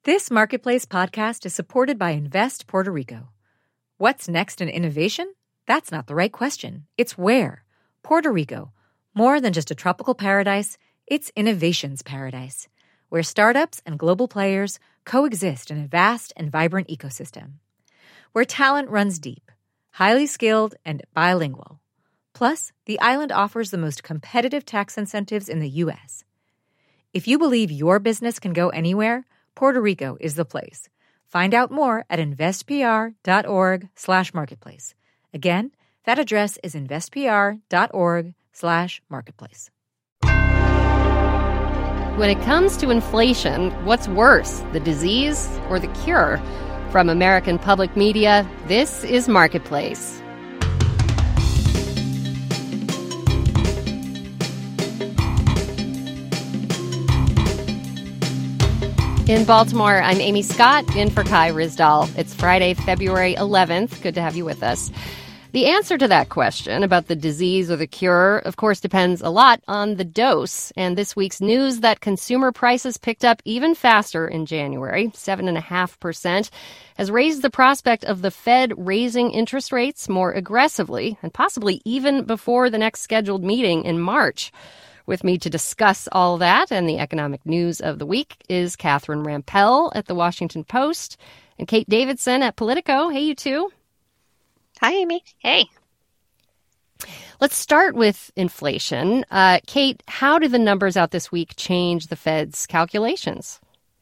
This Marketplace podcast is supported by Invest Puerto Rico. What's next in innovation? That's not the right question. It's where. Puerto Rico. More than just a tropical paradise, it's innovation's paradise, where startups and global players coexist in a vast and vibrant ecosystem. Where talent runs deep, highly skilled, and bilingual. Plus, the island offers the most competitive tax incentives in the U.S. If you believe your business can go anywhere, Puerto Rico is the place. Find out more at investpr.org/marketplace. Again, that address is investpr.org/marketplace. When it comes to inflation, what's worse, the disease or the cure? From American Public Media, this is Marketplace. In Baltimore, I'm Amy Scott, in for Kai Ryssdal. It's Friday, February 11th. Good to have you with us. The answer to that question about the disease or the cure, of course, depends a lot on the dose. And this week's news that consumer prices picked up even faster in January, 7.5%, has raised the prospect of the Fed raising interest rates more aggressively and possibly even before the next scheduled meeting in March. With me to discuss all that and the economic news of the week is Catherine Rampell at The Washington Post and Kate Davidson at Politico. Hey, you two. Hi, Amy. Hey. Let's start with inflation. Kate, how do the numbers out this week change the Fed's calculations?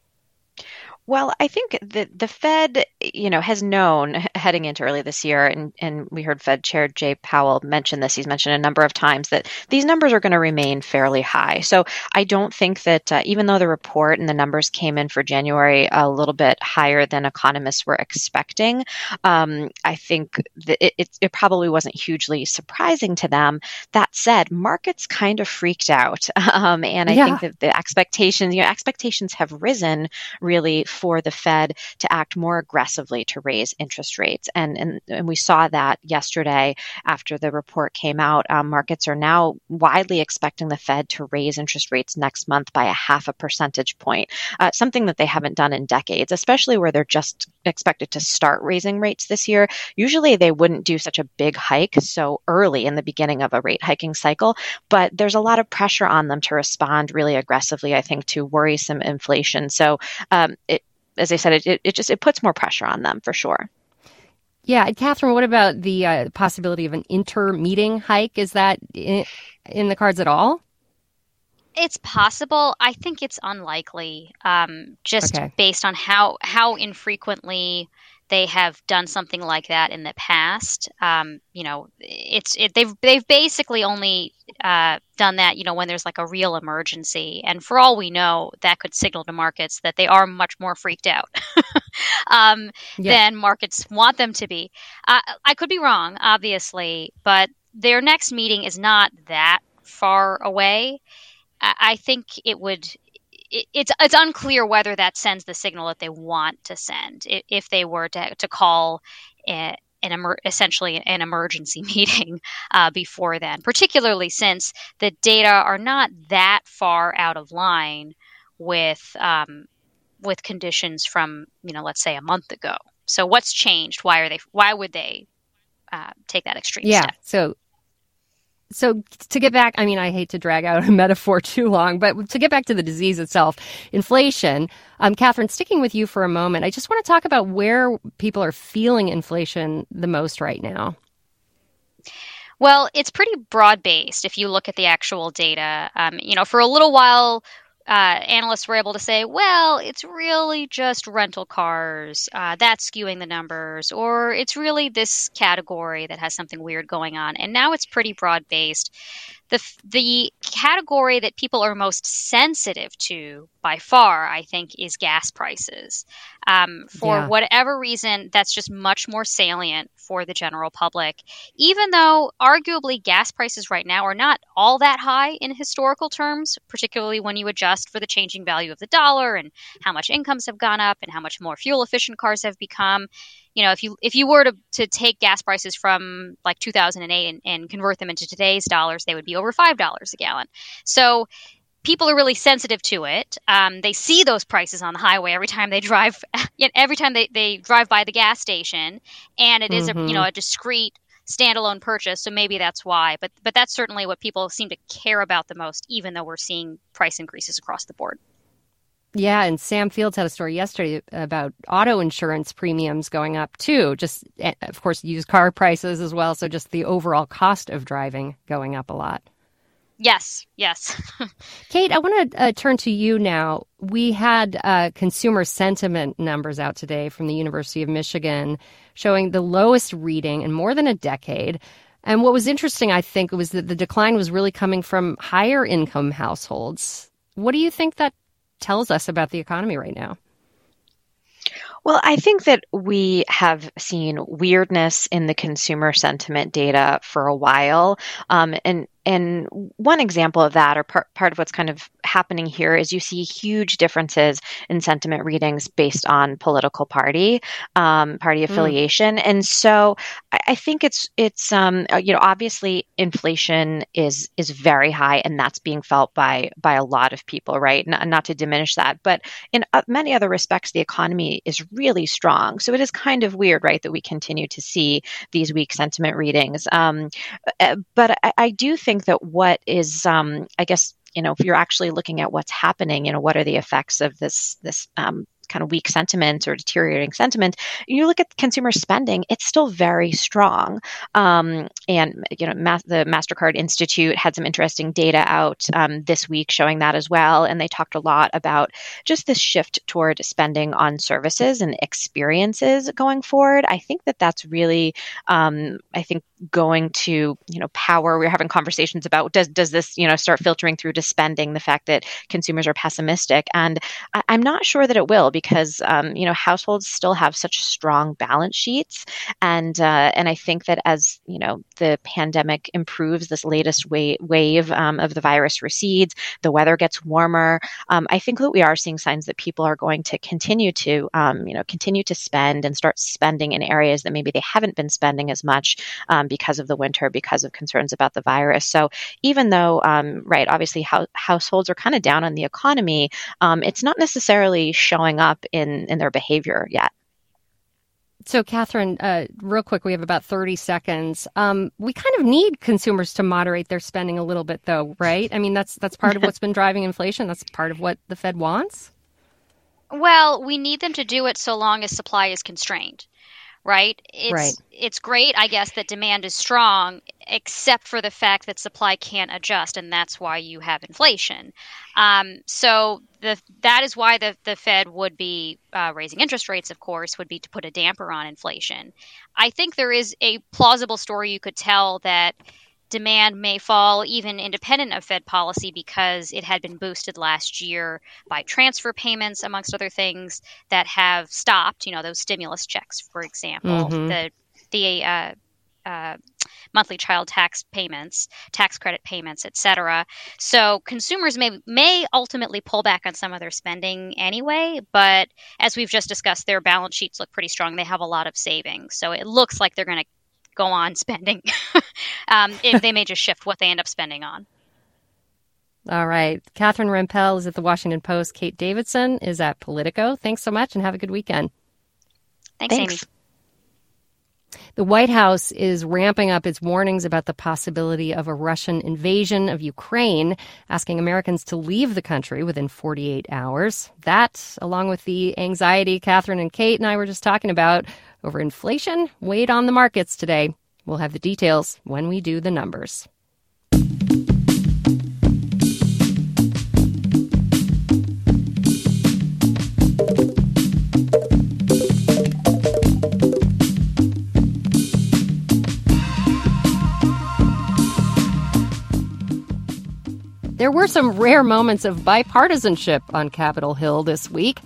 Well, I think the Fed, has known heading into early this year, and we heard Fed Chair Jay Powell mention this. He's mentioned a number of times that these numbers are going to remain fairly high. So I don't think that even though the report and the numbers came in for January a little bit higher than economists were expecting, I think that it probably wasn't hugely surprising to them. That said, markets kind of freaked out. And I think that the expectations have risen really for the Fed to act more aggressively to raise interest rates. And we saw that yesterday after the report came out. Markets are now widely expecting the Fed to raise interest rates next month by 0.5 percentage point, something that they haven't done in decades, especially where they're just expected to start raising rates this year. Usually they wouldn't do such a big hike so early in the beginning of a rate hiking cycle, but there's a lot of pressure on them to respond really aggressively, I think, to worrisome inflation. So as I said, it puts more pressure on them for sure. Yeah. Catherine, what about the possibility of an inter-meeting hike? Is that in the cards at all? It's possible. I think it's unlikely, based on how infrequently they have done something like that in the past. They've basically only done that, when there's like a real emergency. And for all we know, that could signal to markets that they are much more freaked out than markets want them to be. I could be wrong, obviously, but their next meeting is not that far away. I think it's unclear whether that sends the signal that they want to send if they were to call essentially an emergency meeting before then, particularly since the data are not that far out of line with conditions from, let's say a month ago. So what's changed? Why would they take that extreme step? So to get back, I hate to drag out a metaphor too long, but to get back to the disease itself, inflation, Catherine, sticking with you for a moment, I just want to talk about where people are feeling inflation the most right now. Well, it's pretty broad-based if you look at the actual data. For a little while, analysts were able to say, well, it's really just rental cars that's skewing the numbers, or it's really this category that has something weird going on. And now it's pretty broad-based. The category that people are most sensitive to by far, I think, is gas prices. For whatever reason, that's just much more salient for the general public, even though arguably gas prices right now are not all that high in historical terms, particularly when you adjust for the changing value of the dollar and how much incomes have gone up and how much more fuel efficient cars have become. If you were to take gas prices from like 2008 and convert them into today's dollars, they would be over $5 a gallon. So people are really sensitive to it. They see those prices on the highway every time they drive, every time they drive by the gas station, and it is a discrete standalone purchase. So maybe that's why. But that's certainly what people seem to care about the most, even though we're seeing price increases across the board. Yeah, and Sam Fields had a story yesterday about auto insurance premiums going up too. Just, of course, used car prices as well. So just the overall cost of driving going up a lot. Yes. Kate, I want to turn to you now. We had consumer sentiment numbers out today from the University of Michigan showing the lowest reading in more than a decade. And what was interesting, I think, was that the decline was really coming from higher income households. What do you think that tells us about the economy right now? Well, I think that we have seen weirdness in the consumer sentiment data for a while. And one example of that, or part of what's kind of happening here, is you see huge differences in sentiment readings based on political party affiliation. And so I think it's obviously inflation is very high, and that's being felt by a lot of people, right? Not to diminish that, but in many other respects, the economy is really strong. So it is kind of weird, right, that we continue to see these weak sentiment readings. But I do think that what is, I guess, if you're actually looking at what's happening, what are the effects of this kind of weak sentiment or deteriorating sentiment, you look at consumer spending, it's still very strong. And, the MasterCard Institute had some interesting data out this week showing that as well. And they talked a lot about just this shift toward spending on services and experiences going forward. I think that that's really, going to, power. We're having conversations about does this, start filtering through to spending, the fact that consumers are pessimistic. And I'm not sure that it will, because households still have such strong balance sheets, and I think that as the pandemic improves, this latest wave of the virus recedes, the weather gets warmer. I think that we are seeing signs that people are going to continue to spend and start spending in areas that maybe they haven't been spending as much because of the winter, because of concerns about the virus. So even though, obviously households are kind of down on the economy, it's not necessarily showing up in their behavior yet. So, Catherine, real quick, we have about 30 seconds. We kind of need consumers to moderate their spending a little bit, though, right? I mean, that's part of what's been driving inflation. That's part of what the Fed wants. Well, we need them to do it so long as supply is constrained, right? It's great, I guess, that demand is strong, except for the fact that supply can't adjust, and that's why you have inflation. So that is why the Fed would be raising interest rates, of course, would be to put a damper on inflation. I think there is a plausible story you could tell that demand may fall even independent of Fed policy, because it had been boosted last year by transfer payments, amongst other things, that have stopped, those stimulus checks, for example, the monthly child tax payments, tax credit payments, etc. So consumers may ultimately pull back on some of their spending anyway, but as we've just discussed, their balance sheets look pretty strong. They have a lot of savings. So it looks like they're going to go on spending. If they may just shift what they end up spending on. All right. Catherine Rampell is at the Washington Post. Kate Davidson is at Politico. Thanks so much, and have a good weekend. Thanks. Amy. The White House is ramping up its warnings about the possibility of a Russian invasion of Ukraine, asking Americans to leave the country within 48 hours. That, along with the anxiety Catherine and Kate and I were just talking about over inflation, weighed on the markets today. We'll have the details when we do the numbers. There were some rare moments of bipartisanship on Capitol Hill this week.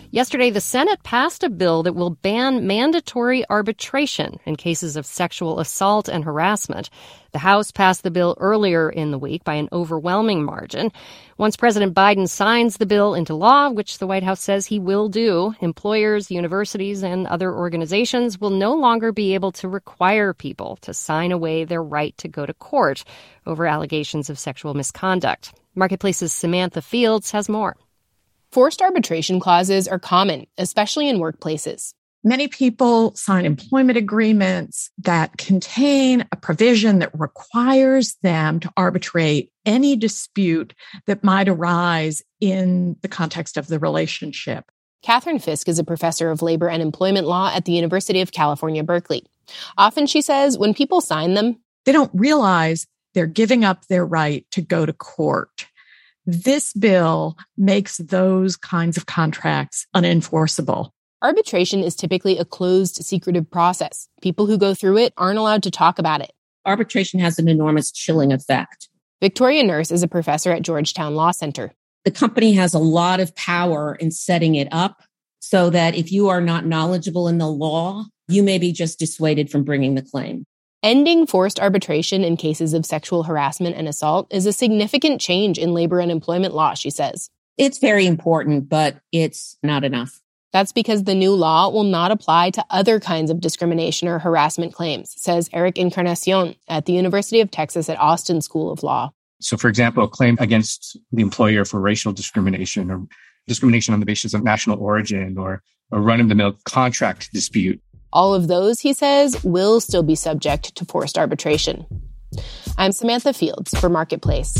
Yesterday, the Senate passed a bill that will ban mandatory arbitration in cases of sexual assault and harassment. The House passed the bill earlier in the week by an overwhelming margin. Once President Biden signs the bill into law, which the White House says he will do, employers, universities, and other organizations will no longer be able to require people to sign away their right to go to court over allegations of sexual misconduct. Marketplace's Samantha Fields has more. Forced arbitration clauses are common, especially in workplaces. Many people sign employment agreements that contain a provision that requires them to arbitrate any dispute that might arise in the context of the relationship. Catherine Fisk is a professor of labor and employment law at the University of California, Berkeley. Often, she says, when people sign them, they don't realize they're giving up their right to go to court. This bill makes those kinds of contracts unenforceable. Arbitration is typically a closed, secretive process. People who go through it aren't allowed to talk about it. Arbitration has an enormous chilling effect. Victoria Nurse is a professor at Georgetown Law Center. The company has a lot of power in setting it up so that if you are not knowledgeable in the law, you may be just dissuaded from bringing the claim. Ending forced arbitration in cases of sexual harassment and assault is a significant change in labor and employment law, she says. It's very important, but it's not enough. That's because the new law will not apply to other kinds of discrimination or harassment claims, says Eric Encarnacion at the University of Texas at Austin School of Law. So, for example, a claim against the employer for racial discrimination or discrimination on the basis of national origin or a run-of-the-mill contract dispute. All of those, he says, will still be subject to forced arbitration. I'm Samantha Fields for Marketplace.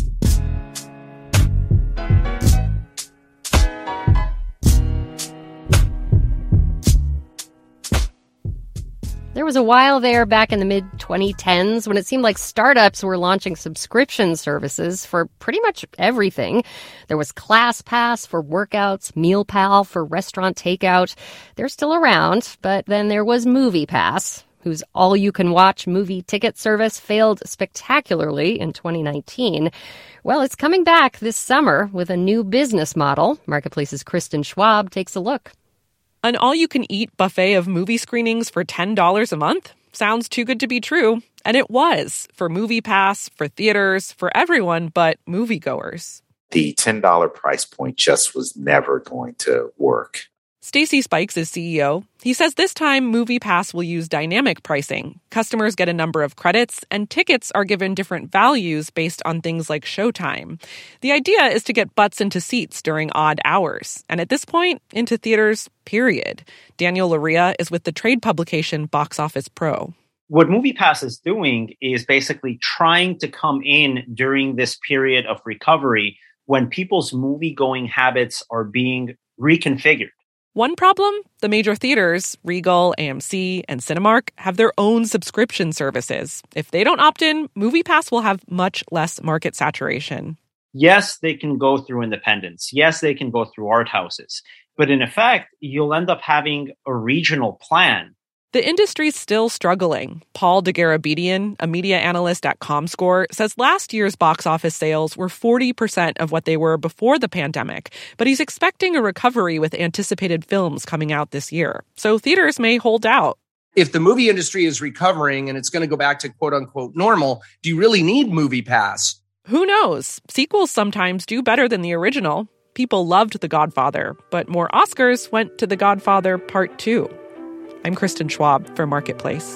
There was a while there back in the mid-2010s when it seemed like startups were launching subscription services for pretty much everything. There was ClassPass for workouts, MealPal for restaurant takeout. They're still around, but then there was MoviePass, whose all-you-can-watch movie ticket service failed spectacularly in 2019. Well, it's coming back this summer with a new business model. Marketplace's Kristen Schwab takes a look. An all-you-can-eat buffet of movie screenings for $10 a month? Sounds too good to be true. And it was, for MoviePass, for theaters, for everyone but moviegoers. The $10 price point just was never going to work. Stacy Spikes is CEO. He says this time MoviePass will use dynamic pricing. Customers get a number of credits, and tickets are given different values based on things like showtime. The idea is to get butts into seats during odd hours, and at this point, into theaters, period. Daniel Loria is with the trade publication Box Office Pro. What MoviePass is doing is basically trying to come in during this period of recovery when people's movie-going habits are being reconfigured. One problem? The major theaters, Regal, AMC, and Cinemark, have their own subscription services. If they don't opt in, MoviePass will have much less market saturation. Yes, they can go through independents. Yes, they can go through art houses. But in effect, you'll end up having a regional plan. The industry's still struggling. Paul DeGarabedian, a media analyst at Comscore, says last year's box office sales were 40% of what they were before the pandemic, but he's expecting a recovery with anticipated films coming out this year. So theaters may hold out. If the movie industry is recovering and it's going to go back to quote-unquote normal, do you really need MoviePass? Who knows? Sequels sometimes do better than the original. People loved The Godfather, but more Oscars went to The Godfather Part 2. I'm Kristen Schwab for Marketplace.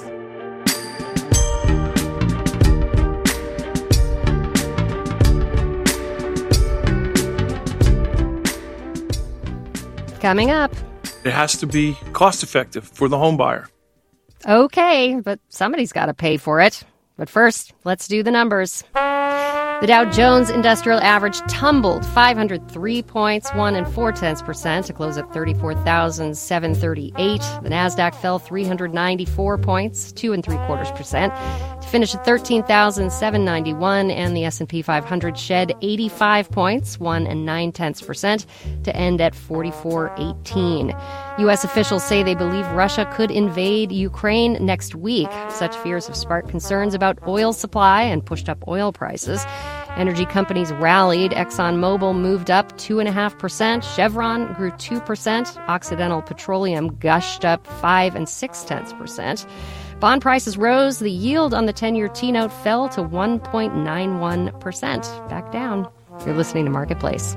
Coming up. It has to be cost-effective for the home buyer. Okay, but somebody's got to pay for it. But first, let's do the numbers. The Dow Jones Industrial Average tumbled 503 points, 1 4/10%, to close at 34,738. The Nasdaq fell 394 points, 2 3/4%, to finish at 13,791, and the S&P 500 shed 85 points, 1 9/10%, to end at 4418. U.S. officials say they believe Russia could invade Ukraine next week. Such fears have sparked concerns about oil supply and pushed up oil prices. Energy companies rallied. ExxonMobil moved up 2.5%. Chevron grew 2%. Occidental Petroleum gushed up 5 6/10%. Bond prices rose. The yield on the 10-year T-note fell to 1.91%. Back down. You're listening to Marketplace.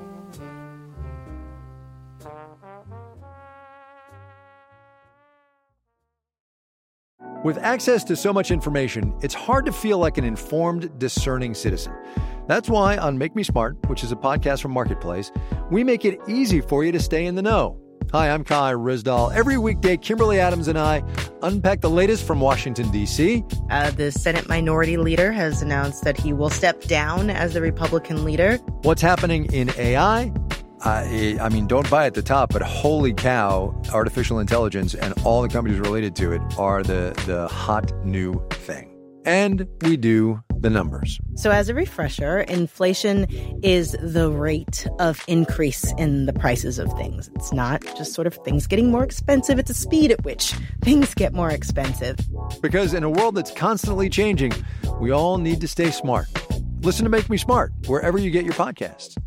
With access to so much information, it's hard to feel like an informed, discerning citizen. That's why on Make Me Smart, which is a podcast from Marketplace, we make it easy for you to stay in the know. Hi, I'm Kai Ryssdal. Every weekday, Kimberly Adams and I unpack the latest from Washington, D.C. The Senate Minority Leader has announced that he will step down as the Republican leader. What's happening in AI? I mean, don't buy at the top, but holy cow, artificial intelligence and all the companies related to it are the hot new thing. And we do the numbers. So as a refresher, inflation is the rate of increase in the prices of things. It's not just sort of things getting more expensive. It's the speed at which things get more expensive. Because in a world that's constantly changing, we all need to stay smart. Listen to Make Me Smart wherever you get your podcasts.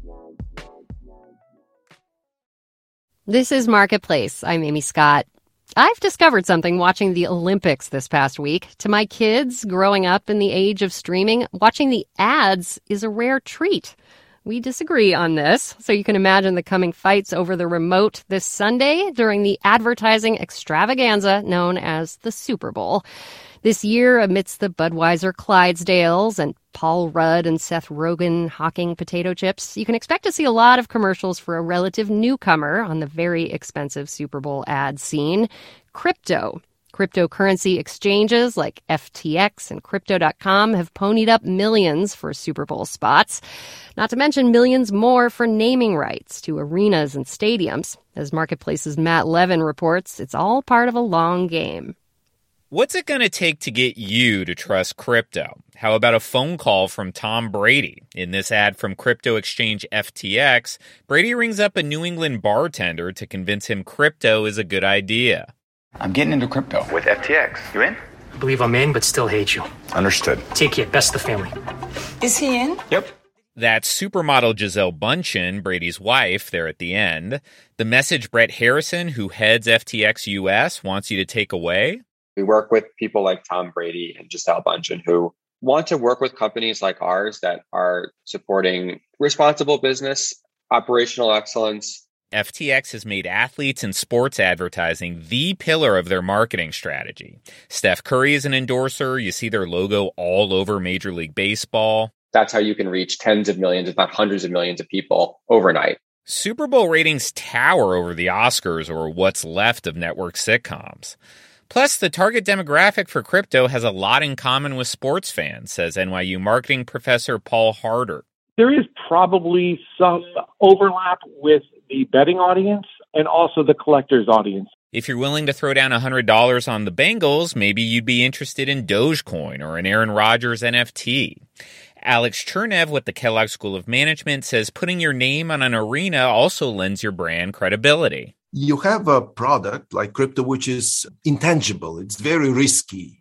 This is Marketplace. I'm Amy Scott. I've discovered something watching the Olympics this past week. To my kids, growing up in the age of streaming, watching the ads is a rare treat. We disagree on this, so you can imagine the coming fights over the remote this Sunday during the advertising extravaganza known as the Super Bowl. This year, amidst the Budweiser Clydesdales and Paul Rudd and Seth Rogen hawking potato chips, you can expect to see a lot of commercials for a relative newcomer on the very expensive Super Bowl ad scene, crypto. Cryptocurrency exchanges like FTX and Crypto.com have ponied up millions for Super Bowl spots, not to mention millions more for naming rights to arenas and stadiums. As Marketplace's Matt Levin reports, it's all part of a long game. What's it going to take to get you to trust crypto? How about a phone call from Tom Brady? In this ad from crypto exchange FTX, Brady rings up a New England bartender to convince him crypto is a good idea. I'm getting into crypto with FTX. You in? I believe I'm in, but still hate you. Understood. Take care. Best of the family. Is he in? Yep. That's supermodel Gisele Bundchen, Brady's wife, there at the end. The message Brett Harrison, who heads FTX US, wants you to take away. We work with people like Tom Brady and Gisele Bundchen who want to work with companies like ours that are supporting responsible business, operational excellence. FTX has made athletes and sports advertising the pillar of their marketing strategy. Steph Curry is an endorser. You see their logo all over Major League Baseball. That's how you can reach tens of millions, if not hundreds of millions of people overnight. Super Bowl ratings tower over the Oscars or what's left of network sitcoms. Plus, the target demographic for crypto has a lot in common with sports fans, says NYU marketing professor Paul Harder. There is probably some overlap with the betting audience and also the collector's audience. If you're willing to throw down $100 on the Bengals, maybe you'd be interested in Dogecoin or an Aaron Rodgers NFT. Alex Chernev with the Kellogg School of Management says putting your name on an arena also lends your brand credibility. You have a product like crypto, which is intangible. It's very risky.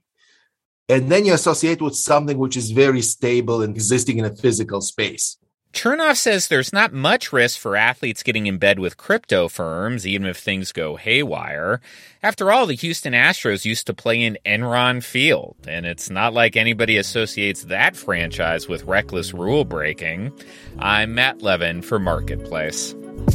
And then you associate with something which is very stable and existing in a physical space. Chernoff says there's not much risk for athletes getting in bed with crypto firms, even if things go haywire. After all, the Houston Astros used to play in Enron Field, and it's not like anybody associates that franchise with reckless rule breaking. I'm Matt Levin for Marketplace.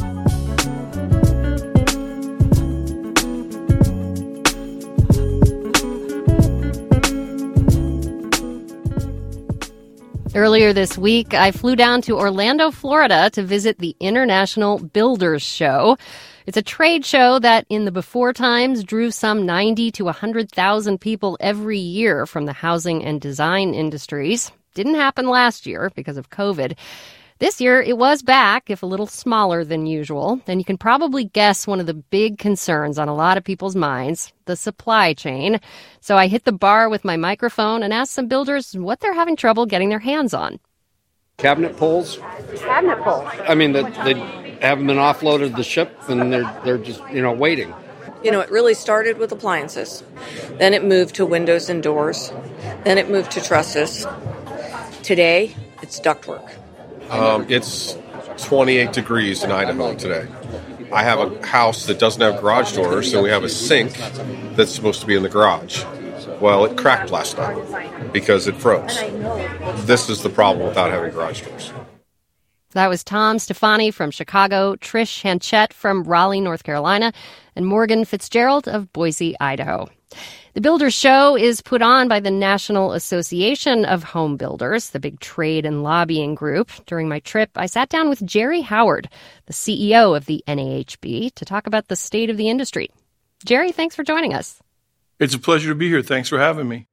Earlier this week, I flew down to Orlando, Florida to visit the International Builders Show. It's a trade show that in the before times drew some 90 to 100,000 people every year from the housing and design industries. Didn't happen last year because of COVID. This year, it was back, if a little smaller than usual. And you can probably guess one of the big concerns on a lot of people's minds, the supply chain. So I hit the bar with my microphone and asked some builders what they're having trouble getting their hands on. Cabinet poles. Cabinet poles. I mean, they haven't been offloaded the ship, and they're just, waiting. It really started with appliances. Then it moved to windows and doors. Then it moved to trusses. Today, It's ductwork. It's 28 degrees in Idaho today. I have a house that doesn't have garage doors, and we have a sink that's supposed to be in the garage. Well, it cracked last night because it froze. This is the problem without having garage doors. That was Tom Stefani from Chicago, Trish Hanchett from Raleigh, North Carolina, and Morgan Fitzgerald of Boise, Idaho. The Builders Show is put on by the National Association of Home Builders, the big trade and lobbying group. During my trip, I sat down with Jerry Howard, the CEO of the NAHB, to talk about the state of the industry. Jerry, thanks for joining us. It's a pleasure to be here. Thanks for having me.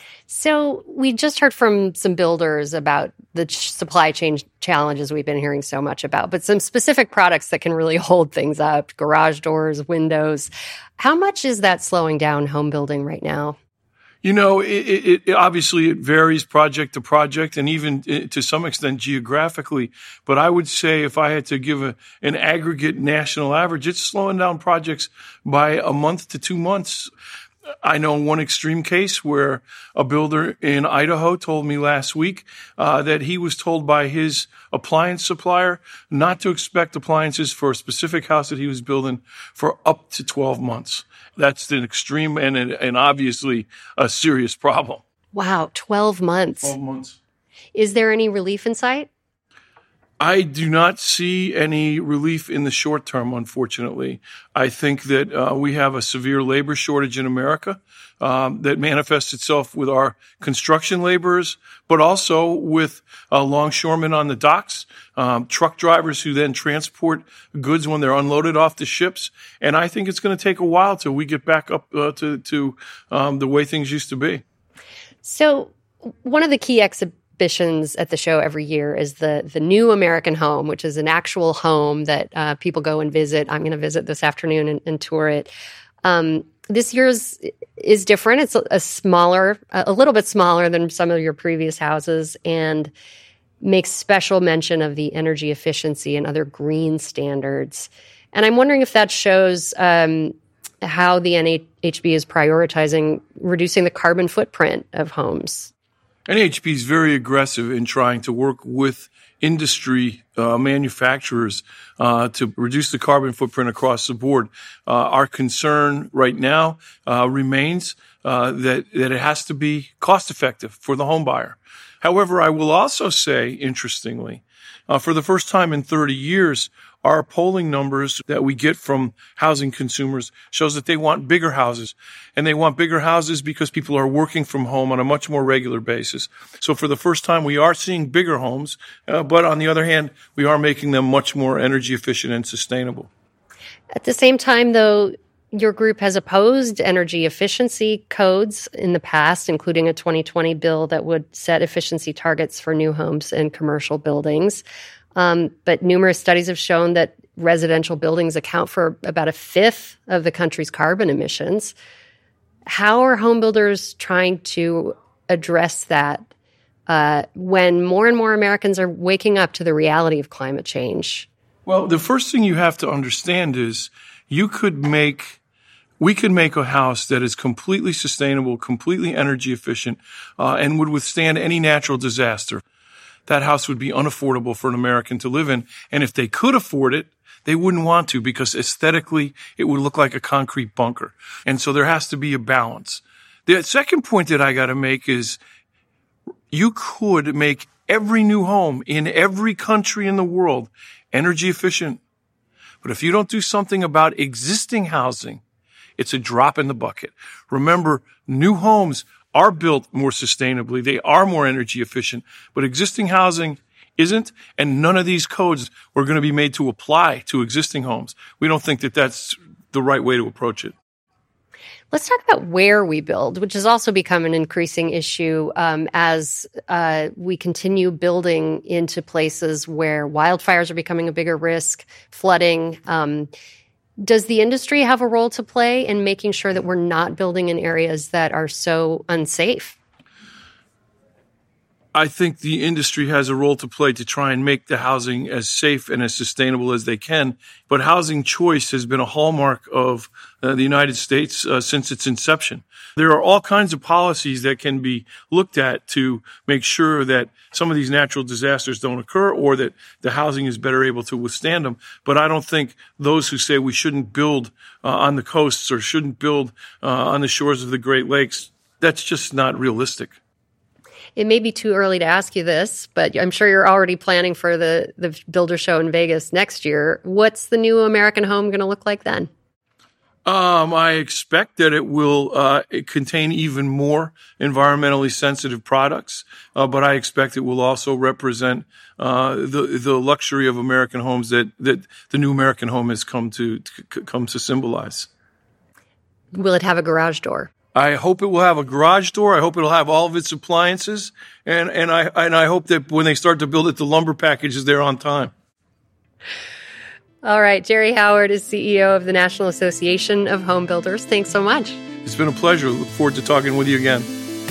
So we just heard from some builders about the supply chain challenges we've been hearing so much about, but some specific products that can really hold things up, garage doors, windows. How much is that slowing down home building right now? You know, it obviously it varies project to project and even to some extent geographically. But I would say if I had to give an aggregate national average, it's slowing down projects by a month to 2 months. I know one extreme case where a builder in Idaho told me last week that he was told by his appliance supplier not to expect appliances for a specific house that he was building for up to 12 months. That's an extreme and obviously a serious problem. Wow, 12 months. 12 months. Is there any relief in sight? I do not see any relief in the short term, unfortunately. I think that we have a severe labor shortage in America that manifests itself with our construction laborers, but also with longshoremen on the docks, truck drivers who then transport goods when they're unloaded off the ships. And I think it's going to take a while till we get back up to the way things used to be. So one of the key exhibitions at the show every year is the New American Home, which is an actual home that people go and visit. I'm going to visit this afternoon and tour it. This year's is different. It's a little bit smaller than some of your previous houses, and makes special mention of the energy efficiency and other green standards. And I'm wondering if that shows how the NAHB is prioritizing reducing the carbon footprint of homes. NAHB is very aggressive in trying to work with industry manufacturers to reduce the carbon footprint across the board. Our concern right now remains that it has to be cost effective for the home buyer. However, I will also say, interestingly, for the first time in 30 years, our polling numbers that we get from housing consumers shows that they want bigger houses. And they want bigger houses because people are working from home on a much more regular basis. So for the first time, we are seeing bigger homes. But on the other hand, we are making them much more energy efficient and sustainable. At the same time, though, your group has opposed energy efficiency codes in the past, including a 2020 bill that would set efficiency targets for new homes and commercial buildings. But numerous studies have shown that residential buildings account for about a fifth of the country's carbon emissions. How are home builders trying to address that when more and more Americans are waking up to the reality of climate change? Well, the first thing you have to understand is we could make a house that is completely sustainable, completely energy efficient, and would withstand any natural disaster. That house would be unaffordable for an American to live in. And if they could afford it, they wouldn't want to because aesthetically it would look like a concrete bunker. And so there has to be a balance. The second point that I got to make is you could make every new home in every country in the world energy efficient. But if you don't do something about existing housing, it's a drop in the bucket. Remember, new homes are built more sustainably. They are more energy efficient, but existing housing isn't, and none of these codes are going to be made to apply to existing homes. We don't think that that's the right way to approach it. Let's talk about where we build, which has also become an increasing issue as we continue building into places where wildfires are becoming a bigger risk, flooding. Does the industry have a role to play in making sure that we're not building in areas that are so unsafe? I think the industry has a role to play to try and make the housing as safe and as sustainable as they can. But housing choice has been a hallmark of the United States since its inception. There are all kinds of policies that can be looked at to make sure that some of these natural disasters don't occur or that the housing is better able to withstand them. But I don't think those who say we shouldn't build on the coasts or shouldn't build on the shores of the Great Lakes, that's just not realistic. It may be too early to ask you this, but I'm sure you're already planning for the Builder Show in Vegas next year. What's the new American home going to look like then? I expect that it will contain even more environmentally sensitive products, but I expect it will also represent the luxury of American homes that the new American home has come to symbolize. Will it have a garage door? I hope it will have a garage door. I hope it'll have all of its appliances, and I hope that when they start to build it, the lumber package is there on time. All right, Jerry Howard is CEO of the National Association of Home Builders. Thanks so much. It's been a pleasure. Look forward to talking with you again.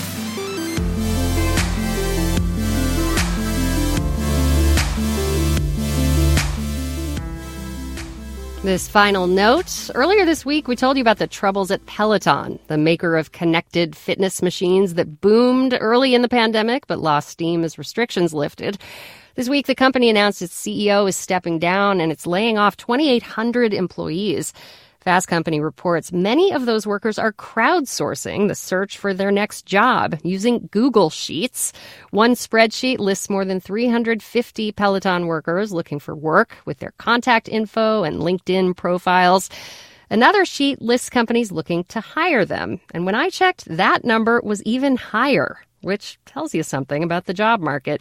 This final note. Earlier this week, we told you about the troubles at Peloton, the maker of connected fitness machines that boomed early in the pandemic but lost steam as restrictions lifted. This week, the company announced its CEO is stepping down and it's laying off 2,800 employees. Fast Company reports many of those workers are crowdsourcing the search for their next job using Google Sheets. One spreadsheet lists more than 350 Peloton workers looking for work with their contact info and LinkedIn profiles. Another sheet lists companies looking to hire them. And when I checked, that number was even higher, which tells you something about the job market.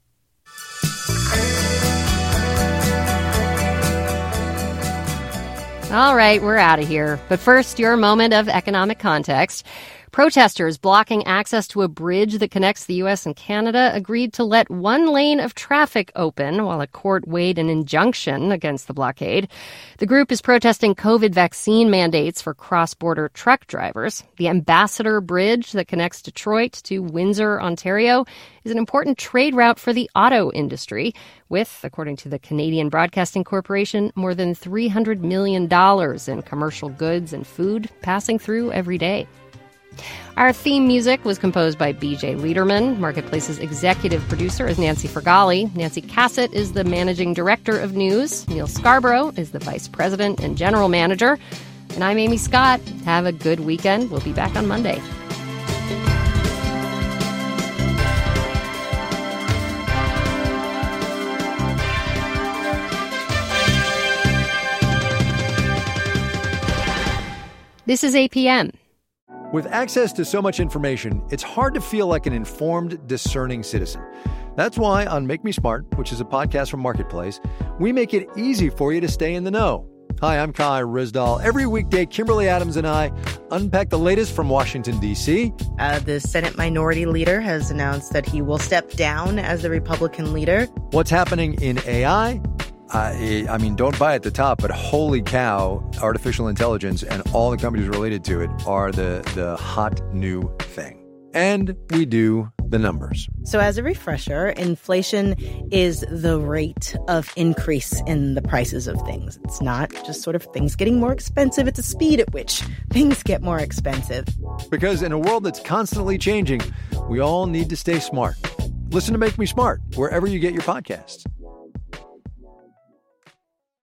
All right, we're out of here. But first, your moment of economic context. Protesters blocking access to a bridge that connects the U.S. and Canada agreed to let one lane of traffic open while a court weighed an injunction against the blockade. The group is protesting COVID vaccine mandates for cross-border truck drivers. The Ambassador Bridge that connects Detroit to Windsor, Ontario, is an important trade route for the auto industry, with, according to the Canadian Broadcasting Corporation, more than $300 million in commercial goods and food passing through every day. Our theme music was composed by B.J. Liederman. Marketplace's executive producer is Nancy Fergali. Nancy Cassett is the managing director of news. Neil Scarborough is the vice president and general manager. And I'm Amy Scott. Have a good weekend. We'll be back on Monday. This is APM. With access to so much information, it's hard to feel like an informed, discerning citizen. That's why on Make Me Smart, which is a podcast from Marketplace, we make it easy for you to stay in the know. Hi, I'm Kai Ryssdal. Every weekday, Kimberly Adams and I unpack the latest from Washington, D.C. The Senate Minority Leader has announced that he will step down as the Republican leader. What's happening in AI? I mean, don't buy at the top, but holy cow, artificial intelligence and all the companies related to it are the hot new thing. And we do the numbers. So as a refresher, inflation is the rate of increase in the prices of things. It's not just sort of things getting more expensive. It's a speed at which things get more expensive. Because in a world that's constantly changing, we all need to stay smart. Listen to Make Me Smart wherever you get your podcasts.